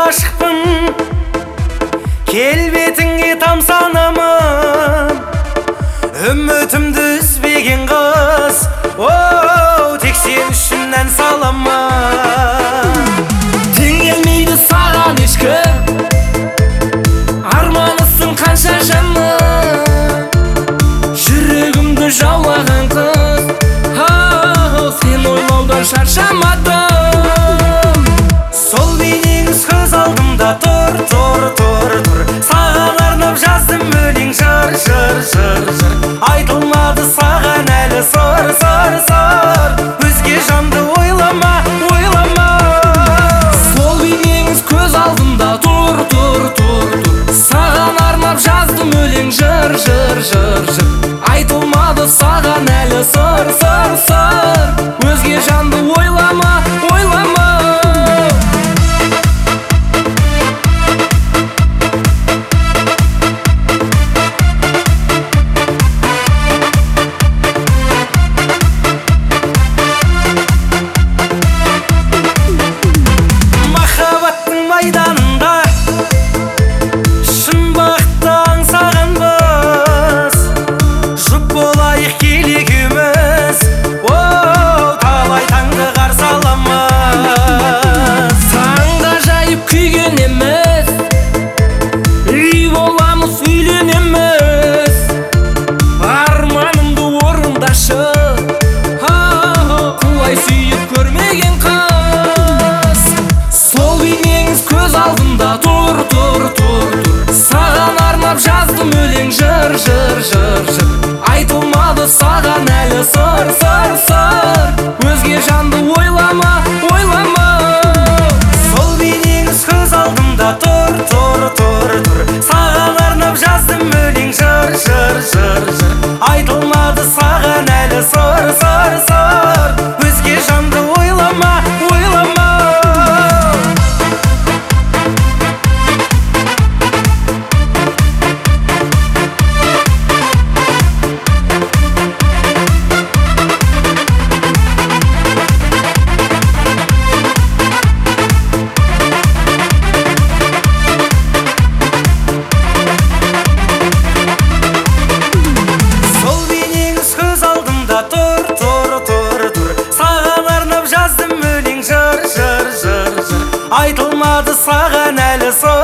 aşıkpın, kelbetіңе тамсанамын. Үмітімді үзбеген қыз, тек сен үшін ән саламын. Теңелмейді саған ешкім, арманысың қанша жаным. Жүрегімді жаулаған қыз, сен ойлаудан шаршамадым. Сол бейнеңіз көз алдымда тұр. Саған арнап жаздым өлең жыр. Айтылмады саған әлі сыр. Өзге жанды ойлама. Сол бейнеңіз көз алдымда тұр. Саған арнап жаздым өлең жыр. Айтылмады саған әлі сыр. Өзге жанды ойлама. Майданында шын бақытты аңсағанбыз, жұп болайық келе екеуміз, талай таңды қарсы аламыз. Таңда жайып күйгенеміз, үй боламыз, үйленеміз. Арманымды орындашы, құлай сүйіп көрмеген қыз. Сол бейнеңіз көз алдымда тұр. Саған арнап жаздым өлең жыр. Айтылмады саған әлі сыр. Өзге жанды ойлама. Сол бейнеңіз көз алдымда тұр. Саған арнап жаздым өлең жыр. Айтылмады саған әлі сыр. Өзге жанды ойлама. Сол бейнеңіз көз алдымда тұр. Саған арнап жаздым өлең жыр. Айтылмады саған әлі сыр.